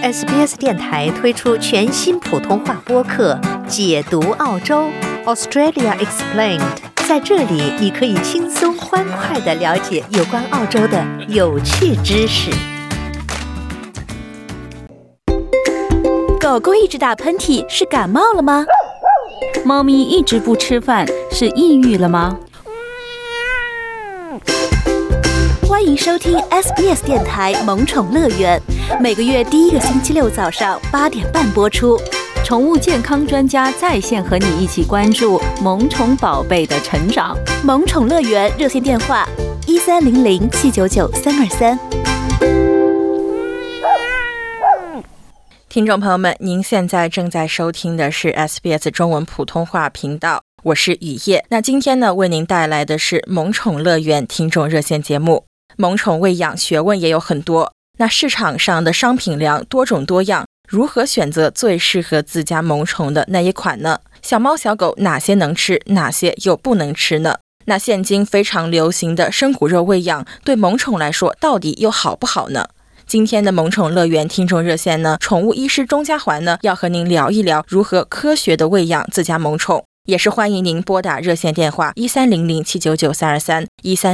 SBS 电台推出全新普通话播客《解读澳洲 Australia Explained》，在这里你可以轻松欢快地了解有关澳洲的有趣知识。 狗狗一直打喷嚏是感冒了吗？猫咪一直不吃饭是抑郁了吗？欢迎收听 SBS 电台萌宠乐园，每个月第一个星期六早上8点半播出。宠物健康专家在线和你一起关注萌宠宝贝的成长。萌宠乐园热线电话1300799323。 听众朋友们，您现在正在收听的是 SBS 中文普通话频道，我是雨夜。那今天呢，为您带来的是萌宠乐园听众热线节目。萌宠喂养学问也有很多，那市场上的商品粮多种多样，如何选择最适合自家萌宠的那一款呢？小猫小狗哪些能吃，哪些又不能吃呢？那现今非常流行的生骨肉喂养对萌宠来说到底又好不好呢？今天的萌宠乐园听众热线呢，宠物医师钟家环呢要和您聊一聊如何科学的喂养自家萌宠，也是欢迎您拨打热线电话1300799323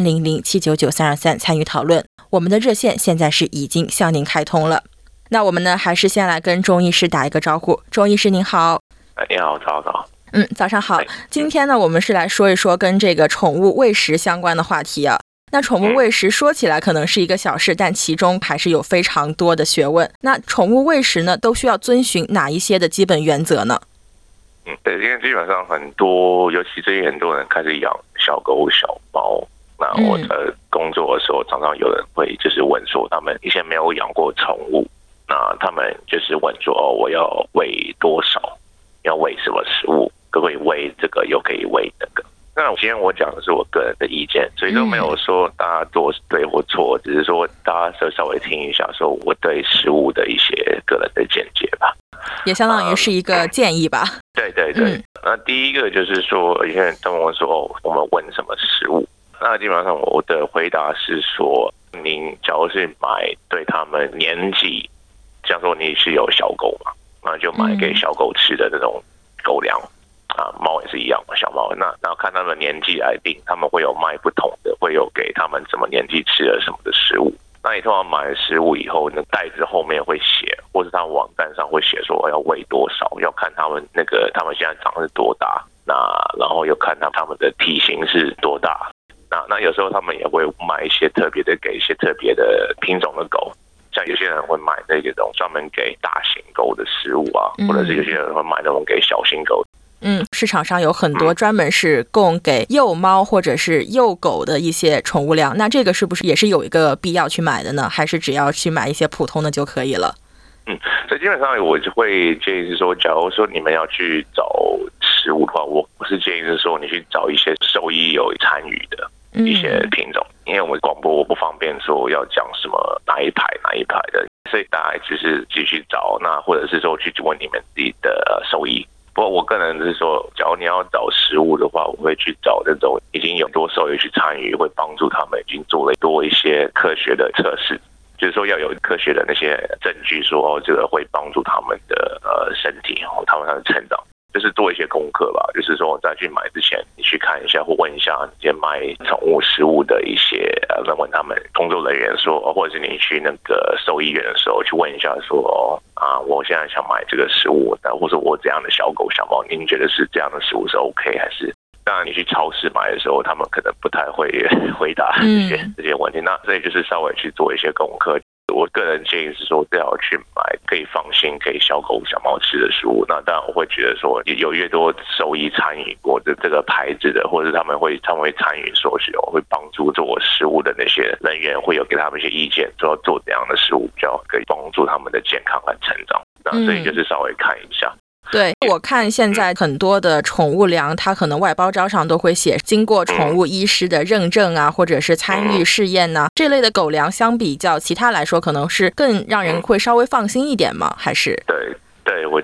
1300799323参与讨论。我们的热线现在是已经向您开通了。那我们呢，还是先来跟钟医师打一个招呼。钟医师您好。 你好，早上好。 早上好。今天呢，我们是来说一说跟这个宠物喂食相关的话题啊。那宠物喂食说起来可能是一个小事，但其中还是有非常多的学问。那宠物喂食呢，都需要遵循哪一些的基本原则呢？ 对，因为基本上很多，尤其最近很多人开始养小狗、小猫。那我在工作的时候，常常有人会就是问说，他们以前没有养过宠物，那他们就是问说，我要喂多少？要喂什么食物？可不可以喂这个，又可以喂那个？那今天我讲的是我个人的意见，所以都没有说大家做对或错，只是说大家稍微听一下，说我对食物的一些个人的见解吧， 也相当于是一个建议吧。 对对对。那第一个就是说，有些人他们问说，我们问什么食物？那基本上我的回答是说，您假如是买对他们年纪，像说你是有小狗嘛，那就买给小狗吃的那种狗粮。猫也是一样嘛，小猫那看他们年纪来定，他们会有卖不同的，会有给他们什么年纪吃了什么的食物。那你通常买了食物以后，那袋子后面会写，或是他们网站上会写说要喂多少，要看他们他们现在长是多大，然后又看他们的体型是多大。那有时候他们也会买一些特别的，给一些特别的品种的狗。像有些人会买那种专门给大型狗的食物啊，或者是有些人会买那种给小型狗。 市场上有很多专门是供给幼猫或者是幼狗的一些宠物粮，那这个是不是也是有一个必要去买的呢？还是只要去买一些普通的就可以了？ 所以基本上我就会建议是说，假如说你们要去找食物的话，我是建议是说你去找一些兽医有参与的一些品种，因为我们广播我不方便说要讲什么哪一排的，所以大家只是继续找，那或者是说去问你们自己的兽医。不过我个人是说，假如你要找食物的话，我会去找那种已经有多兽医去参与，会帮助他们已经做了多一些科学的测试，就是说要有科学的那些证据说，这个会帮助他们的身体他们的成长，就是做一些功课吧。就是说在去买之前，你去看一下或问一下那些卖宠物食物的一些问他们工作人员说，或者是你去那个兽医院的时候去问一下说，我现在想买这个食物，或者我这样的小狗小猫，您觉得是这样的食物是 OK 还是？当然你去超市买的时候，他们可能不太会回答这些问题，那所以就是稍微去做一些功课。我个人建议是说，最好去买可以放心给小狗小猫吃的食物。那当然我会觉得说，有越多兽医参与过的这个牌子的，或者他们会参与说是会帮助做食物的那些人员，会有给他们一些意见，说要做怎样的食物比较可以帮助他们的健康和成长。那所以就是稍微看一下。 对，我看现在很多的宠物粮，它可能外包装上都会写经过宠物医师的认证啊，或者是参与试验啊，这类的狗粮相比较其他来说，可能是更让人会稍微放心一点吗？还是？ 对，我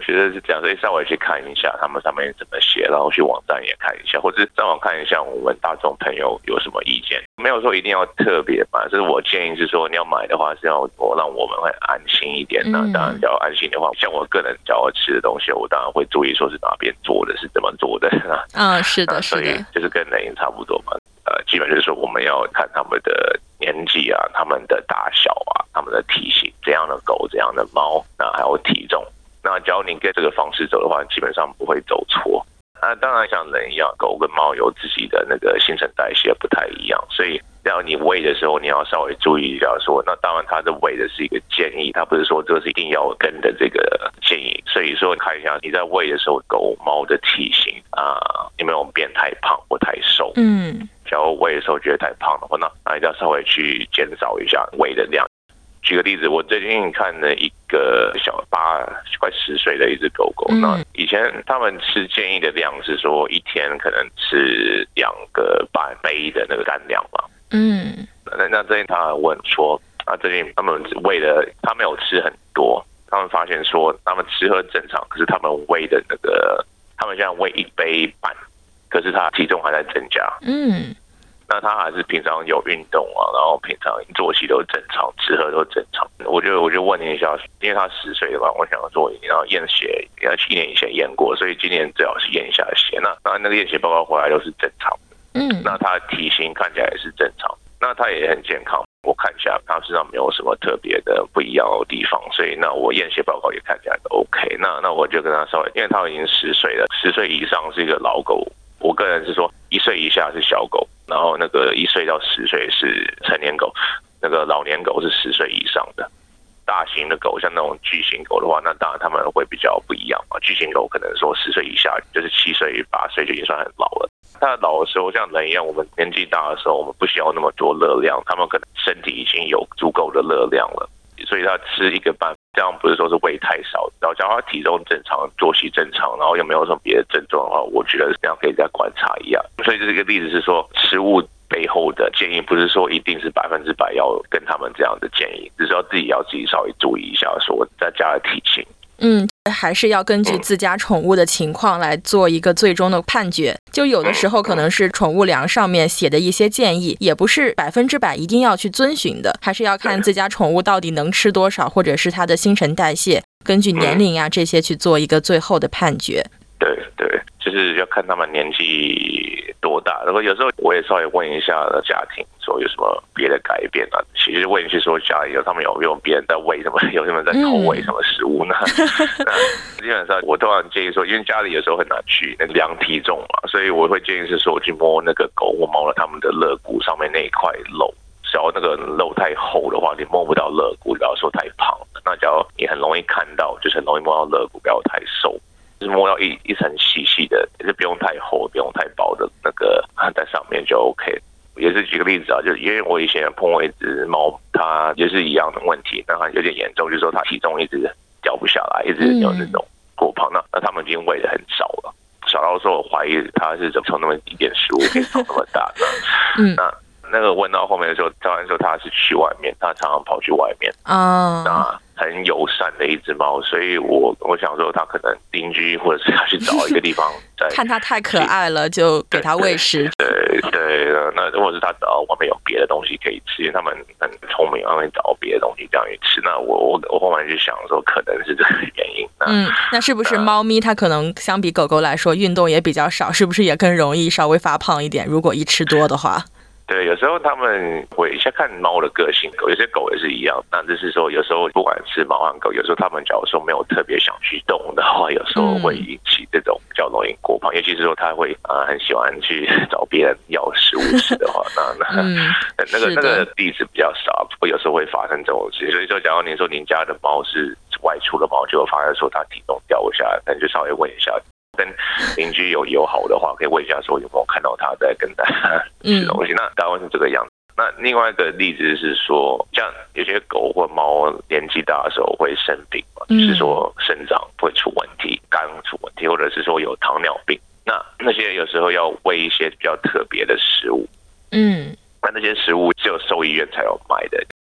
觉得是这样，所以稍微去看一下他们上面怎么写，然后去网站也看一下，或者上网看一下我们大众朋友有什么意见。没有说一定要特别买，就是我建议是说你要买的话是要让我们会安心一点。那当然，只要安心的话，像我个人只要吃的东西，我当然会注意说是哪边做的，是怎么做的。 是的，是的， 所以就是跟人差不多嘛。基本就是说我们要看他们的年纪啊，他们的大小啊，他们的体型，怎样的狗，怎样的猫，那还有体重。那只要你跟这个方式走的话，基本上不会走错。那当然像人一样，狗跟猫有自己的那个新陈代谢不太一样，所以要你喂的时候，你要稍微注意一下说，那当然它的喂的是一个建议，它不是说这是一定要跟的这个建议。所以说看一下你在喂的时候，狗猫的体型有没有变太胖或太瘦。假如喂的时候觉得太胖的话，那一定要稍微去减少一下喂的量。举个例子，我最近看了一个小8快10岁的一只狗狗，那以前他们吃建议的量是说一天可能吃2个半杯的那个干粮嘛。那最近他问说，最近他们喂的他没有吃很多，他们发现说他们吃喝正常，可是他们喂的那个他们现在喂1杯半，可是他体重还在增加。那他还是平常有运动啊，然后平常作息都正常，吃喝都正常。我就问你一下，因为他10岁了吧，我想说你要验血，要1年以前验过，所以今年最好是验一下血。那个验血报告回来都是正常的。那他的体型看起来也是正常，那他也很健康。我看一下他身上没有什么特别的不一样的地方，所以那我验血报告也看起来都 OK。那我就跟他稍微，因为他已经10岁了，10岁以上是一个老狗。我个人是说1岁以下是小狗，然后那个1岁到10岁是成年狗，那个老年狗是10岁以上的。大型的狗像那种巨型狗的话，那当然他们会比较不一样嘛。巨型狗可能说10岁以下就是7岁8岁就已经算很老了。他老的时候像人一样，我们年纪大的时候我们不需要那么多热量，他们可能身体已经有足够的热量了，所以他吃1个半，这样不是说是喂太少，然后假如他体重正常，作息正常，然后又没有什么别的症状的话，我觉得这样可以再观察一下。所以这个例子是说，食物背后的建议不是说一定是100%要跟他们这样的建议，只是要自己稍微注意一下，说在家的体型。 还是要根据自家宠物的情况来做一个最终的判决。就有的时候可能是宠物粮上面写的一些建议，也不是100%一定要去遵循的，还是要看自家宠物到底能吃多少，或者是它的新陈代谢，根据年龄啊这些去做一个最后的判决。 对，就是要看他们年纪多大。然后有时候我也稍微问一下家庭，说有什么别的改变啊？其实问一句说家里他们有没有别人在喂什么，有什么在偷喂什么食物呢？那基本上我通常建议说，因为家里有时候很难去量体重嘛，所以我会建议是说去摸那个狗或猫的他们的肋骨上面那一块肉。只要那个肉太厚的话，你摸不到肋骨，不要说太胖。那只要你很容易看到，就是很容易摸到肋骨，不要太瘦。就是摸到一层细细的，也是不用太厚，不用太薄的那个在上面就 OK。也是举个例子啊，就是因为我以前碰过一只猫，它也是一样的问题，但它有点严重，就是说它体重一直掉不下来，一直有那种过胖。那他们已经喂的很少了，少到说我怀疑它是怎么从那么一点食物可以长那么大的。那个问到后面的时候，当然说他是去外面，他常常跑去外面。那很友善的一只猫，所以我想说，他可能邻居或者是他去找一个地方在看他太可爱了，就给他喂食。 对，那或者是他找外面有别的东西可以吃，因为他们很聪明，他们找别的东西这样去吃。那我后面就想说，可能是这个原因。 那是不是猫咪它可能相比狗狗来说运动也比较少，是不是也更容易稍微发胖一点？如果一吃多的话。 对，有时候他们会先看猫的个性，有些狗也是一样。那就是说，有时候不管是猫和狗，有时候他们假如说没有特别想去动的话，有时候会引起这种比较容易过胖。尤其是说他会很喜欢去找别人要食物吃的话，那个例子比较少，不过有时候会发生这种事。所以说，假如你说您家的猫是外出的猫，就发现说它体重掉不下来，那就稍微问一下。跟邻居有友好的话，可以问一下说有没有看到他在跟大家吃东西。那大概是这个样子。那另外一个例子是说，像有些狗或猫年纪大的时候会生病嘛，就是说肾脏会出问题，肝出问题，或者是说有糖尿病。那些有时候要喂一些比较特别的食物。那些食物只有兽医院才有卖的。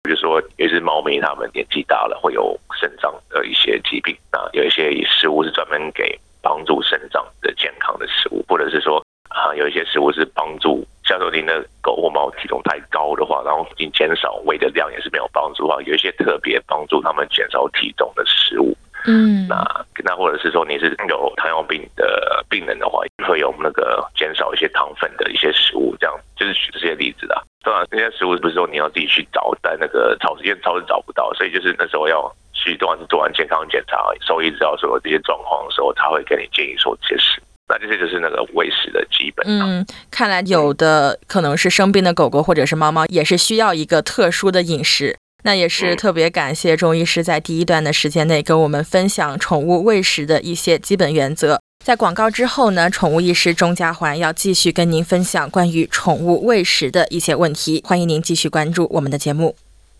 比如说有一只猫咪，它们年纪大了会有肾脏的一些疾病，那有一些食物是专门给帮助肾脏的健康的食物，或者是说有一些食物是帮助，像说您的狗或猫体重太高的话，然后你减少喂的量也是没有帮助的话，有一些特别帮助他们减少体重的食物。那或者是说你是有糖尿病的病人的话，会有那个减少一些糖分的一些食物，这样就是举这些例子啦。当然，这些食物不是说你要自己去找，在那个超市找不到，所以就是那时候要去做完健康检查，兽医知道说有这些状况的时候，他会给你建议说这些食物。那这些就是那个喂食的基本。 看来有的可能是生病的狗狗或者是猫猫，也是需要一个特殊的饮食。那也是特别感谢钟医师在第一段的时间内跟我们分享宠物喂食的一些基本原则。在广告之后呢，宠物医师钟家环要继续跟您分享关于宠物喂食的一些问题，欢迎您继续关注我们的节目。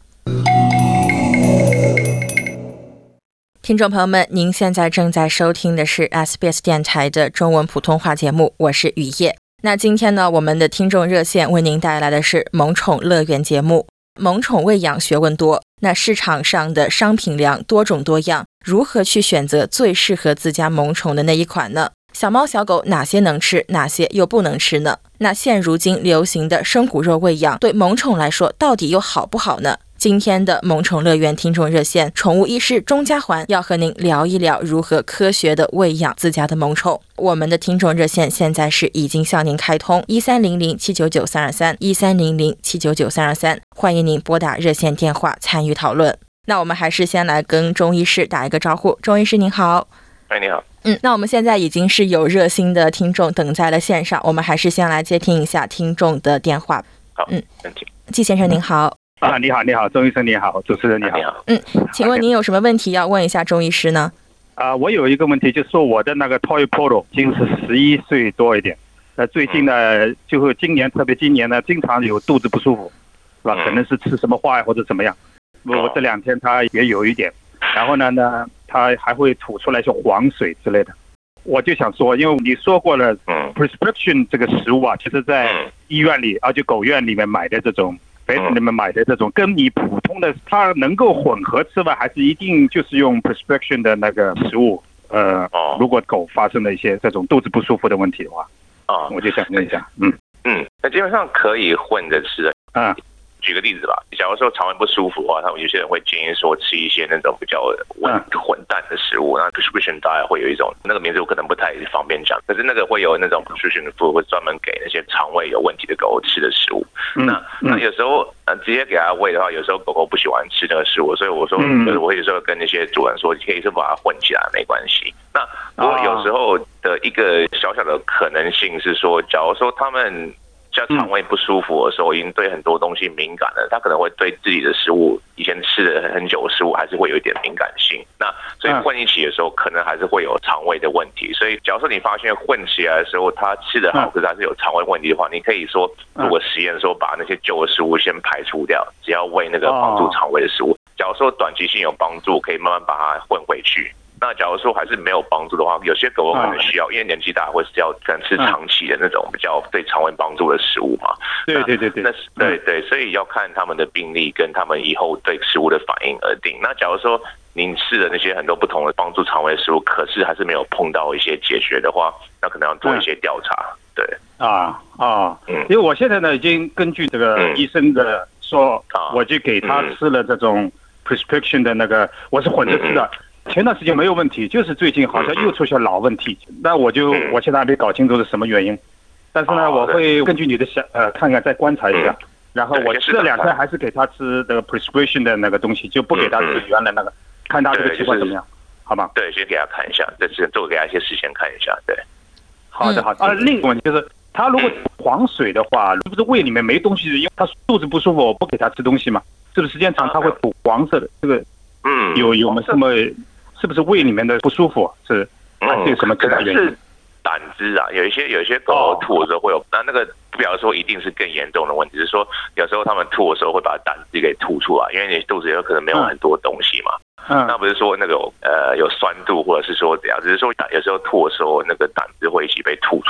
听众朋友们，您现在正在收听的是 SBS 电台的中文普通话节目，我是雨夜。那今天呢，我们的听众热线为您带来的是萌宠乐园节目。萌宠喂养学问多，那市场上的商品量多种多样，如何去选择最适合自家萌宠的那一款呢？小猫小狗哪些能吃，哪些又不能吃呢？那现如今流行的生骨肉喂养对萌宠来说到底又好不好呢？今天的萌宠乐园听众热线，宠物医师钟家环要和您聊一聊如何科学的喂养自家的萌宠。我们的听众热线现在是已经向您开通1300-799-323 1300-799-323，欢迎您拨打热线电话参与讨论。那我们还是先来跟钟医师打一个招呼。钟医师您好。 你好。 那我们现在已经是有热心的听众等在了线上，我们还是先来接听一下听众的电话。 好， 季先生您好。 你好，钟医生你好，主持人你好。 请问您有什么问题要问一下钟医师呢？ 我有一个问题，就是说我的那个 Toy Polo 已经是11岁多一点，最近呢，就是今年呢，经常有肚子不舒服，是吧？可能是吃什么坏或者怎么样。我这2天他也有一点，然后呢，他还会吐出来些黄水之类的。我就想说，因为你说过了，prescription 这个食物啊，其实在医院里，就狗院里面买的这种。你们买的这种跟你普通的它能够混合吃吧，还是一定就是用 prescription 的那个食物？如果狗发生了一些这种肚子不舒服的问题的话，我就想问一下， 那基本上可以混着吃的。举个例子吧，假如说肠胃不舒服的话，他们有些人会建议说吃一些那种比较混淡的食物。那 prescription diet 会有一种那个名字我可能不太方便讲，可是那个会有那种 prescription food 会专门给那些肠胃有问题的狗吃的食物。那有时候直接给它喂的话，有时候狗狗不喜欢吃那个食物，所以我说我有时候跟那些主人说，可以是把它混起来没关系。那不过有时候的一个小小的可能性是说，假如说他们像肠胃不舒服的时候，已经对很多东西敏感了，他可能会对自己的食物，以前吃了很久的食物，还是会有一点敏感性。那所以混一起的时候，可能还是会有肠胃的问题。所以，假如说你发现混起来的时候，他吃得好，可是还是有肠胃问题的话，你可以说，如果实验的时候把那些旧的食物先排除掉，只要喂那个帮助肠胃的食物。假如说短期性有帮助，可以慢慢把它混回去。那假如说还是没有帮助的话，有些狗狗可能需要，因为年纪大会是要可能吃长期的那种比较对肠胃帮助的食物嘛。 对， 所以要看他们的病例跟他们以后对食物的反应而定。那假如说您试的那些很多不同的帮助肠胃的食物，可是还是没有碰到一些解决的话，那可能要做一些调查。对， 因为我现在呢已经根据这个医生的说，我就给他吃了这种 prescription 的那个，我是混着吃的。前段时间没有问题，就是最近好像又出现老问题。那我现在还没搞清楚是什么原因，但是呢，我会根据你的看看再观察一下。然后我这2天还是给他吃那个 prescription 的那个东西，就不给他吃原来那个，看他这个情况怎么样，好吗？ 对，先给他看一下，这次多给他一些时间看一下。对， 好的。另一个问题就是，他如果黄水的话，是不是胃里面没东西？因为他肚子不舒服，我不给他吃东西嘛，是不是时间长他会吐黄色的？这个有没有什么？是不是胃里面的不舒服？还是有什么其他原因？ 胆汁啊，有一些狗狗吐的时候会有，那个不表示说一定是更严重的问题，是说有时候他们吐的时候会把胆汁给吐出来，因为你肚子有可能没有很多东西嘛。那不是说那个有酸度或者是说怎样，只是说有时候吐的时候那个胆汁会一起被吐出来。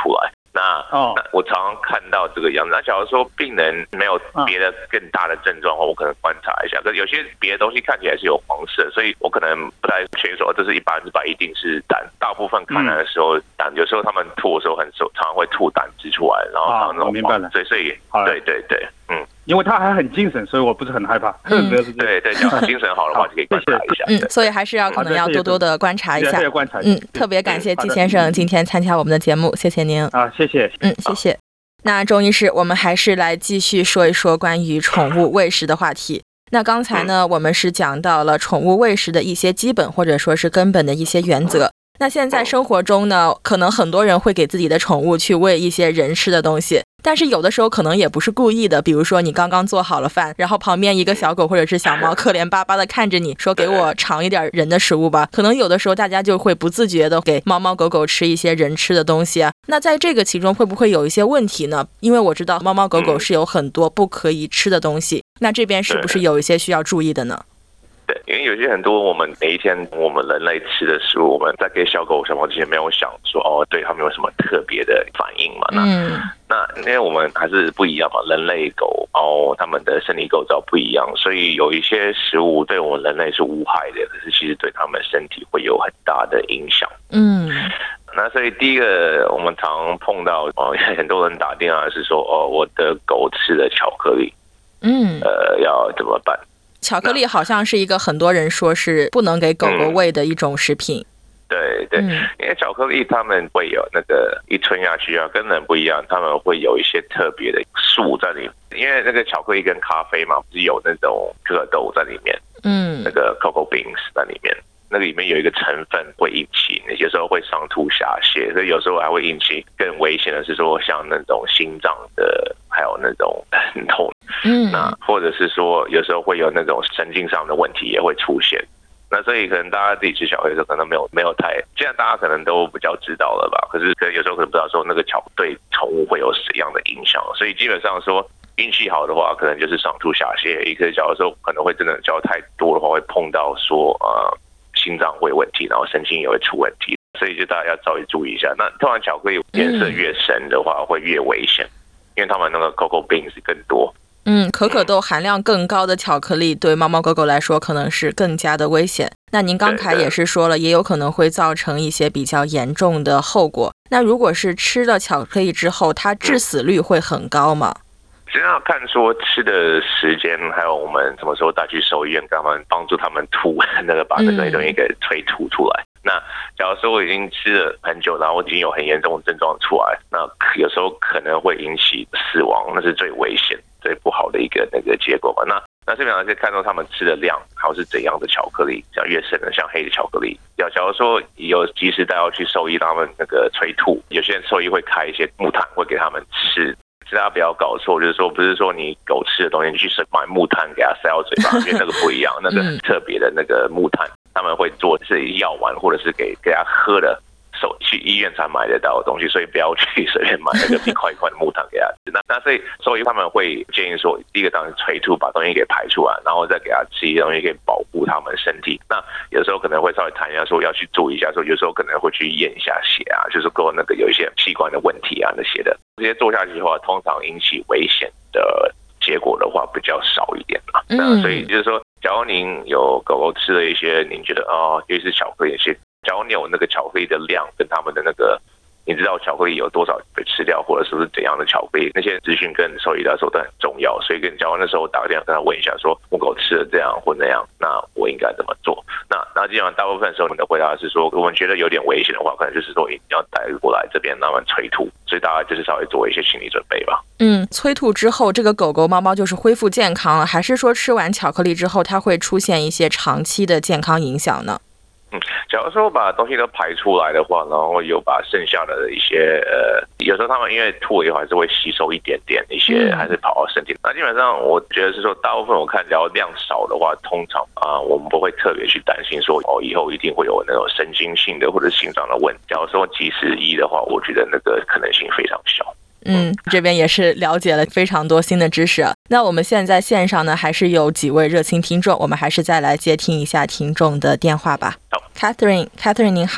那我常常看到这个样子。那假如说病人没有别的更大的症状的话，我可能观察一下。可是有些别的东西看起来是有黄色，所以我可能不太确定说这是100%一定是胆。大部分看来的时候，胆有时候他们吐的时候常常会吐胆汁出来，然后还有那种黄。所以对。 因为他还很精神，所以我不是很害怕。 对，只要精神好的话就可以观察一下。 所以还是可能要多多的观察一下。特别感谢季先生今天参加我们的节目，谢谢您。 谢谢。 谢谢。那钟医师，我们还是来继续说一说关于宠物喂食的话题。那刚才呢，我们是讲到了宠物喂食的一些基本或者说是根本的一些原则。那现在生活中呢，可能很多人会给自己的宠物去喂一些人吃的东西，但是有的时候可能也不是故意的，比如说你刚刚做好了饭，然后旁边一个小狗或者是小猫可怜巴巴的看着你说给我尝一点人的食物吧，可能有的时候大家就会不自觉的给猫猫狗狗吃一些人吃的东西啊。那在这个其中会不会有一些问题呢？因为我知道猫猫狗狗是有很多不可以吃的东西，那这边是不是有一些需要注意的呢？ 因为有些很多我们每一天我们人类吃的食物，我们在给小狗小猫之前没有想说对他们有什么特别的反应嘛？那因为我们还是不一样嘛，人类狗猫他们的生理构造不一样，所以有一些食物对我们人类是无害的，可是其实对他们身体会有很大的影响。那所以第一个我们常碰到很多人打电话是说我的狗吃了巧克力，要怎么办？ 巧克力好像是一个很多人说是不能给狗狗喂的一种食品。 对，因为巧克力他们会有那个一吞下去跟人不一样，他们会有一些特别的素在里面。因为那个巧克力跟咖啡嘛，不是有那种可可豆在里面，那个 cocoa beans 在里面，那个里面有一个成分会引起，有时候会上吐下泻，所以有时候还会引起更危险的是说像那种心脏的，还有那种很痛。那或者是说有时候会有那种神经上的问题也会出现。那所以可能大家自己吃巧克力的时候可能没有太，现在大家可能都比较知道了吧，可是有时候可能不知道说那个巧克力对宠物会有怎样的影响，所以基本上说运气好的话可能就是上吐下泻，一个假如说可能会真的嚼太多的话会碰到说心脏会有问题，然后神经也会出问题，所以就大家要稍微注意一下。那通常巧克力颜色越深的话会越危险，因为他们那个 cocoa beans 更多。 可可豆含量更高的巧克力对猫猫狗狗来说可能是更加的危险。那您刚才也是说了，也有可能会造成一些比较严重的后果。那如果是吃了巧克力之后，它致死率会很高吗？ 实际上看说吃的时间，还有我们什么时候带去兽医院，跟他们帮助他们吐那个把这个东西给催吐出来。那假如说我已经吃了很久，然后我已经有很严重的症状出来，那有时候可能会引起死亡，那是最危险最不好的一个那个结果嘛。那这边还是看到他们吃的量，还有是怎样的巧克力，像越深的像黑的巧克力，假如说有及时带要去兽医让他们那个催吐，有些人兽医会开一些木炭会给他们吃。大家不要搞错，就是说不是说你狗吃的东西你去买木炭给它塞到嘴巴，因为那个不一样，那个特别的那个木炭他们会做是药丸或者是给它喝的，去医院才买得到的东西，所以不要去随便买那个一块一块的木炭给它吃。那所以兽医他们会建议说，第一个当然是催吐，把东西给排出来，然后再给它吃一些东西，可以保护他们身体。那有时候可能会稍微谈一下说要去注意一下，说有时候可能会去验一下血啊，就是说那个有一些器官的问题啊那些的，这些做下去的话，通常引起危险的结果的话比较少一点嘛。那所以就是说，假如您有狗狗吃了一些您觉得尤其是巧克力一些。假如你有那个巧克力的量跟他们的那个，你知道巧克力有多少被吃掉，或者是不是怎样的巧克力，那些资讯跟兽医来说都很重要。所以假如那时候打个电话跟他问一下，说我狗吃了这样或那样，那我应该怎么做？那基本上大部分时候我们的回答是说，我们觉得有点危险的话，可能就是说一定要带过来这边让他们催吐，所以大家就是稍微做一些心理准备吧。 催吐之后，这个狗狗猫猫就是恢复健康了，还是说吃完巧克力之后，它会出现一些长期的健康影响呢？ 假如说把东西都排出来的话，然后有把剩下的一些有时候他们因为吐以后还是会吸收一点点一些，还是跑到身体。那基本上我觉得是说，大部分我看只要量少的话，通常我们不会特别去担心说以后一定会有那种神经性的或者心脏的问题。假如说及时医的话，我觉得那个可能性非常小。 这边也是了解了非常多新的知识。那我们现在线上呢，还是有几位热心听众，我们还是再来接听一下听众的电话吧。 好 Catherine 您好。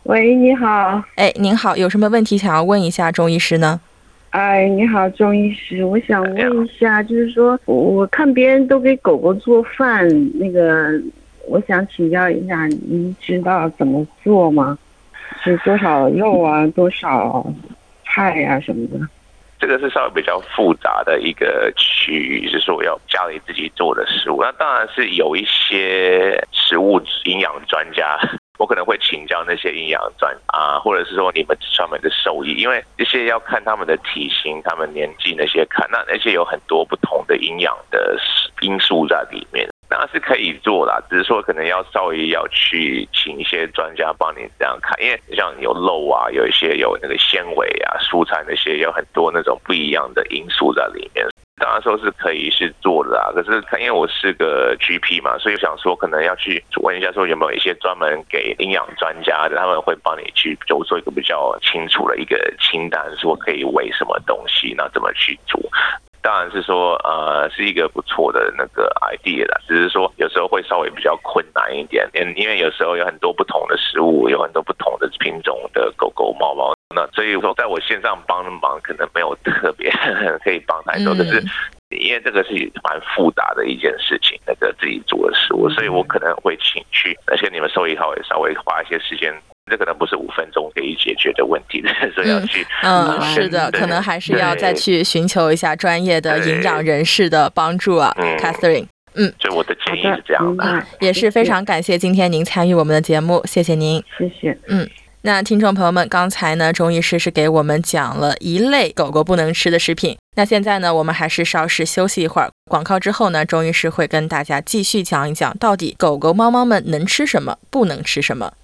喂，你好。 您好，有什么问题想要问一下钟医师呢？ 你好，钟医师，我想问一下，就是说我看别人都给狗狗做饭，我想请教一下，您知道怎么做吗？是多少肉啊，多少菜啊什么的？ 这个是稍微比较复杂的一个区域，是说要家里自己做的食物。那当然是有一些食物营养专家，我可能会请教那些营养专家或者是说你们专门的兽医，因为这些要看他们的体型、他们年纪那些看，那些有很多不同的营养的因素在里面。那是可以做啦，只是说可能要稍微要去请一些专家帮你这样看，因为像有肉啊，有一些有那个纤维啊，蔬菜那些有很多那种不一样的因素在里面。当然说是可以是做的啦，可是因为我是个 GP 嘛，所以想说可能要去问一下说有没有一些专门给营养专家的，他们会帮你去就做一个比较清楚的一个清单，说可以喂什么东西，那怎么去做。当然是说是一个不错的那个 idea 啦，只是说有时候会稍微比较困难一点，因为有时候有很多不同的食物，有很多不同的品种的狗狗猫猫，那所以说在我线上帮忙可能没有特别可以帮太多，可是因为这个是蛮复杂的一件事情，那个自己做的食物，所以我可能会请去，而且你们兽医号也稍微花一些时间。这可能不是5分钟可以解决的问题，所以要去是的，可能还是要再去寻求一下专业的营养人士的帮助啊 Catherine。 所以我的建议是这样的， 也是非常感谢今天您参与我们的节目，谢谢您。 谢谢。 那听众朋友们，刚才呢钟医师是给我们讲了一类狗狗不能吃的食品，那现在呢我们还是稍事休息一会儿，广告之后呢钟医师会跟大家继续讲一讲到底狗狗猫猫们能吃什么，不能吃什么。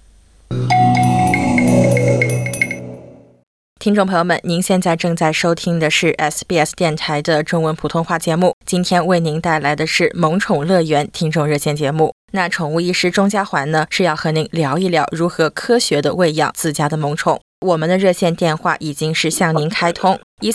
听众朋友们，您现在正在收听的是 SBS 电台的中文普通话节目，今天为您带来的是萌宠乐园听众热线节目。那宠物医师钟家环呢是要和您聊一聊如何科学的喂养自家的萌宠。我们的热线电话已经是向您开通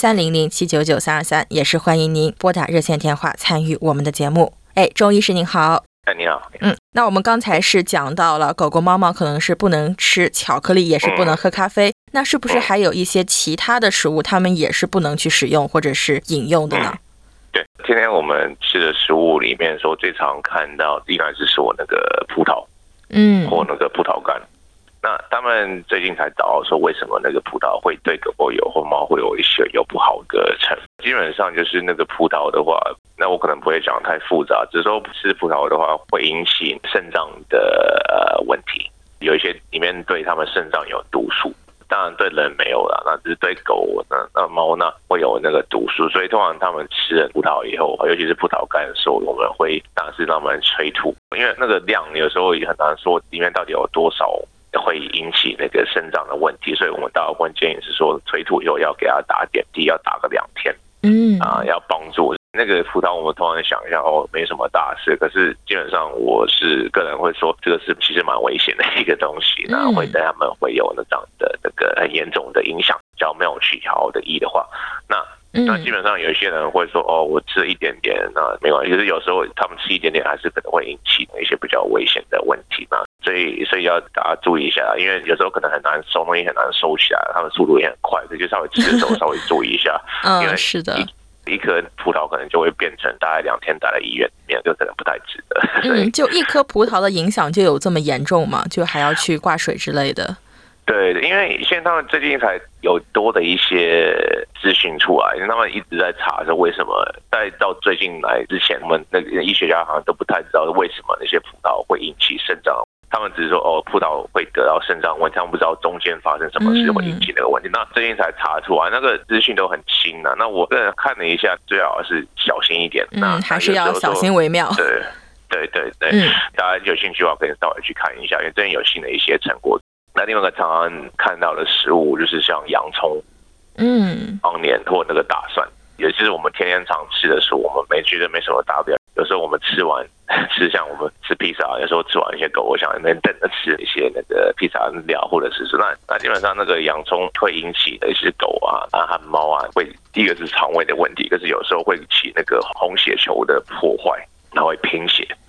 1300799323，也是欢迎您拨打热线电话参与我们的节目。钟医师您好。 你好。 那我们刚才是讲到了狗狗猫猫可能是不能吃巧克力，也是不能喝咖啡，那是不是还有一些其他的食物它们也是不能去使用或者是饮用的呢？ 对，今天我们吃的食物里面说最常看到应该是说那个葡萄，或那个葡萄干。那他们最近才找到说为什么那个葡萄会对狗狗有或猫会有一些有不好的成分。基本上就是那个葡萄的话，那我可能不会讲太复杂，只是说吃葡萄的话会引起肾脏的问题，有一些里面对他们肾脏有毒素。当然对人没有啦，那只是对狗那猫呢会有那个毒素，所以通常他们吃了葡萄以后，尤其是葡萄干的时候，我们会当然是让他们催吐，因为那个量有时候也很难说里面到底有多少会引起那个肾脏的问题，所以我们大部分建议是说催吐以后要给他打点滴，要打个2天，要帮助。那个葡萄我们通常想一下没什么大事，可是基本上我是个人会说这个是其实蛮危险的一个东西，那会对他们会有那样的那个很严重的影响，只要没有去好好的医的话，那基本上有一些人会说我吃了一点点，那没关系，可是有时候他们吃一点点还是可能会引起一些比较危险的问题嘛，所以要大家注意一下，因为有时候可能很难收东西，很难收起来，他们速度也很快，所以就稍微吃的时候稍微注意一下，因为是的。 一颗葡萄可能就会变成大概2天待在医院里面，就可能不太值得。 就一颗葡萄的影响就有这么严重吗？就还要去挂水之类的？ 对，因为现在他们最近才有多的一些资讯出来，因为他们一直在查说为什么在到最近来之前，我们那个医学家好像都不太知道为什么那些葡萄会引起肾脏。他们只是说葡萄会得到肾脏问题，他们不知道中间发生什么事会引起那个问题。那最近才查出来，那个资讯都很新的。那我个人看了一下，最好是小心一点。 还是要小心为妙。 对，大家有兴趣的话可以稍微去看一下，因为最近有新的一些成果。那另外一个常常看到的食物就是像洋葱、黄连或那个大蒜，也就是我们天天常吃的食物，我们觉得没什么大不了。有时候我们吃像我们吃披萨，有时候吃完一些狗狗想等着吃一些那个披萨料，或者是那基本上那个洋葱会引起的一些狗和猫会第一个是肠胃的问题，可是有时候会起那个红血球的破坏，然后会贫血。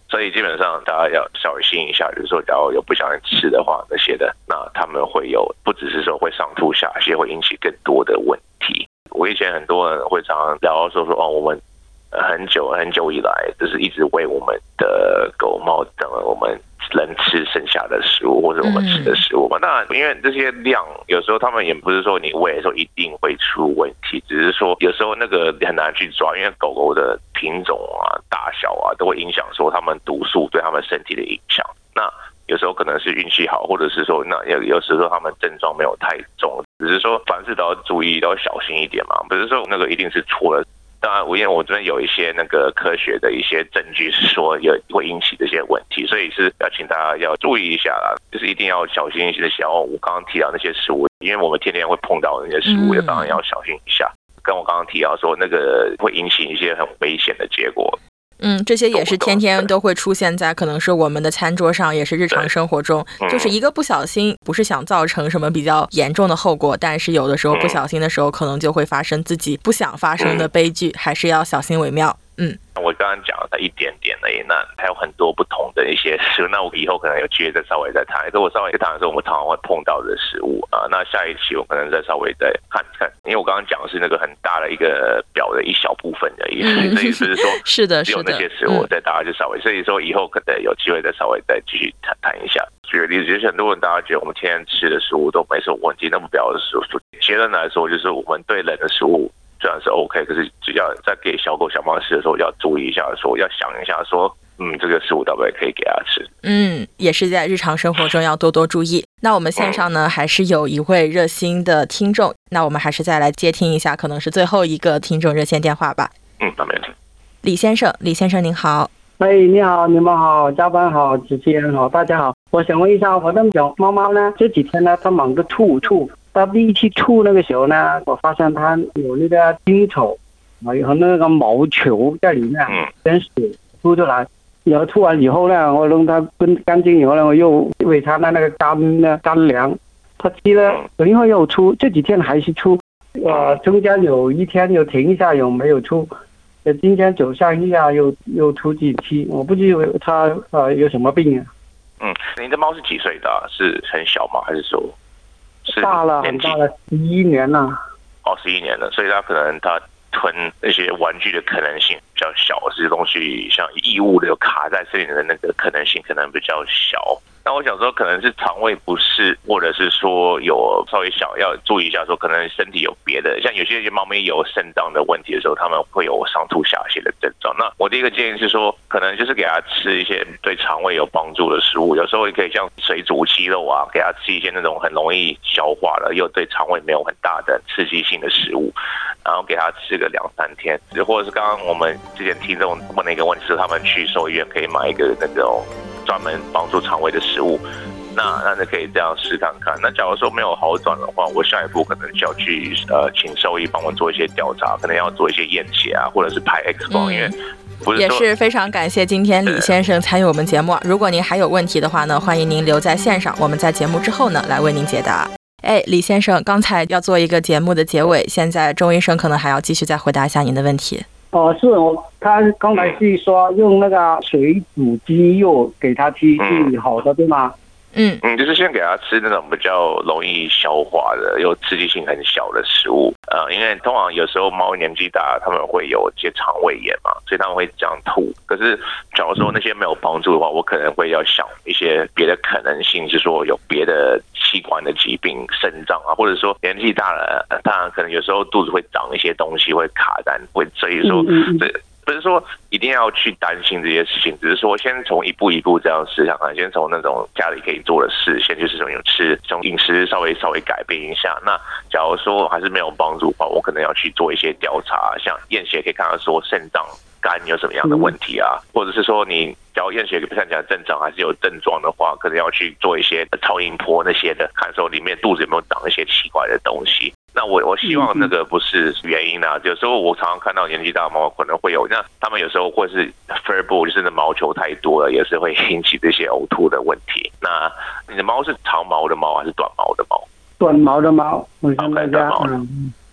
所以基本上大家要小心一下，就是说，假如有不小心吃的话，那些的，那他们会有不只是说会上吐下泻，会引起更多的问题。我以前很多人会常常聊到说我们很久以来，就是一直喂我们的狗猫等我们人吃剩下的食物，或者我们吃的食物嘛。当然，因为这些量有时候他们也不是说你喂的时候一定会出问题，只是说有时候那个很难去抓，因为狗狗的品种啊、大小啊，都会影响说它们毒素对它们身体的影响。那有时候可能是运气好，或者是说那有时候他们症状没有太重，只是说凡事都要注意，都要小心一点嘛。不是说那个一定是错了。当然，因为我这边有一些那个科学的一些证据是说会引起这些问题，所以是要请大家要注意一下啦，就是一定要小心一些。像我刚刚提到那些食物，因为我们天天会碰到那些食物，当然要小心一下。跟我刚刚提到说那个会引起一些很危险的结果。 这些也是天天都会出现在可能是我们的餐桌上，也是日常生活中，就是一个不小心，不是想造成什么比较严重的后果，但是有的时候不小心的时候，可能就会发生自己不想发生的悲剧，还是要小心为妙。 我刚刚讲了一点点而已，那还有很多不同的一些食物，那我以后可能有机会再稍微再谈。我稍微谈的时候，我们常常会碰到的食物啊，那下一期我可能再稍微再看看，因为我刚刚讲的是那个很大的一个表的一小部分而已，所以不是说是的， 只有那些食物，再大家就稍微，所以说以后可能有机会再稍微再继续谈一下。举个例子，就是很多人大家觉得我们天天吃的食物都没什么问题，那不表示结论来说，就是我们对人的食物虽然是 OK， 可是只要在给小狗小猫吃的时候，要注意一下，说要想一下说，这个食物到底可以给它吃。 也是在日常生活中要多多注意。那我们线上呢，还是有一位热心的听众，那我们还是再来接听一下，可能是最后一个听众热线电话吧。 那没问题。 李先生您好。 你好，你们好，加班好，主持人好，大家好。我想问一下，我的小猫猫呢，这几天呢，它忙着吐。它第一次吐那个时候呢，我发现它有那个金丑，有那个毛球在里面，跟水吐出来。然后吐完以后呢，我弄它分干净以后呢，我又喂它那个干粮，它吃了，等一会儿又出，这几天还是出。中间有一天又停一下，有没有出？今天走上一下又出几期，我不知道它有什么病啊？ 您的猫是几岁的？是很小吗？还是说是大了，很大了，11年了。 11年了，所以它可能它吞那些玩具的可能性比较小，这些东西像异物的有卡在身体的那个可能性可能比较小。那我想说，可能是肠胃不适，或者是说有稍微小，要注意一下，说可能身体有别的，像有些猫咪有肾脏的问题的时候，他们会有上吐下泻的症状。那我第一个建议是说，可能就是给它吃一些对肠胃有帮助的食物，有时候也可以像水煮鸡肉啊，给它吃一些那种很容易消化的，又对肠胃没有很大的刺激性的食物，然后给它吃个2-3天，或者是刚刚我们之前听众问的一个问题是，他们去兽医院可以买一个那种专门帮助肠胃的食物，那你可以这样试看看。那假如说没有好转的话，我下一步可能就要去请兽医帮我做一些调查，可能要做一些验血啊，或者是拍 X 光，因为不是说。 也是非常感谢今天李先生参与我们节目。如果您还有问题的话呢，欢迎您留在线上，我们在节目之后呢来为您解答。李先生，刚才要做一个节目的结尾，现在钟医生可能还要继续再回答一下您的问题。 是他刚才是说用那个水煮鸡肉给他吃是好的，对吗？ 就是先给他吃那种比较容易消化的、又刺激性很小的食物。因为通常有时候猫年纪大，他们会有一些肠胃炎嘛，所以他们会这样吐。可是假如说那些没有帮助的话，我可能会要想一些别的可能性，是说有别的器官的疾病，肾脏啊，或者说年纪大了，当然可能有时候肚子会长一些东西，会卡单，会所以说不是说一定要去担心这些事情，只是说先从一步一步这样试想看，先从那种家里可以做的事，先就是从饮食稍微改变一下。那假如说还是没有帮助的话，我可能要去做一些调查，像验血可以看到说肾脏、肝有什么样的问题啊，或者是说你假如验血看起来正常还是有症状的话，可能要去做一些超音波那些的，看说里面肚子有没有长一些奇怪的东西。那我希望那个不是原因啊，有时候我常常看到年纪大的猫可能会有，那他们有时候会是 furbo， 就是那毛球太多了，也是会引起这些呕吐的问题。那你的猫是长毛的猫还是短毛的猫？ 短毛的猫，我看大家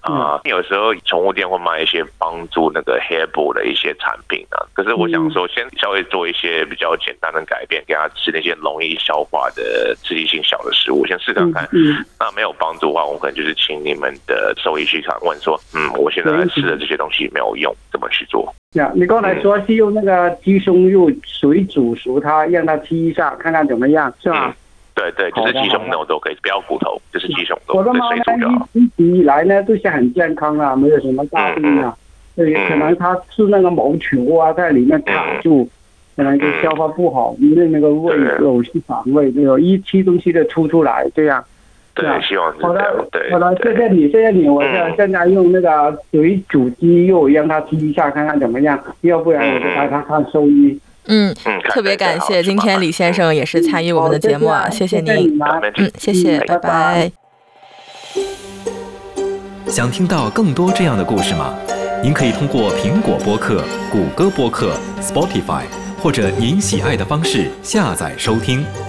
有时候宠物店会卖一些帮助那个 hair ball 的一些产品啊，可是我想说先稍微做一些比较简单的改变，给它吃那些容易消化的刺激性小的食物，先试看看。那没有帮助的话，我可能就是请你们的兽医去问说，我现在吃的这些东西没有用，怎么去做？ 你刚才说是用那个鸡胸肉水煮熟它，让它吃一下，看看怎么样，是吧？ 对，就是鸡胸肉都可以，不要骨头，就是鸡胸肉。 我的猫呢，一直以来呢都是很健康啊，没有什么大病啊。可能它吃那个毛球啊，在里面卡住，可能就消化不好，因为那个胃有去反胃，那个一吃东西就出来，这样。 对，希望是这样。对， 好的，谢谢你，我现在用那个水煮鸡肉让它吃一下，看看怎么样，要不然我就带它看兽医。 特别感谢今天李先生也是参与我们的节目啊，谢谢您。谢谢，拜拜。 想听到更多这样的故事吗？您可以通过苹果播客、谷歌播客、Spotify 或者您喜爱的方式下载收听。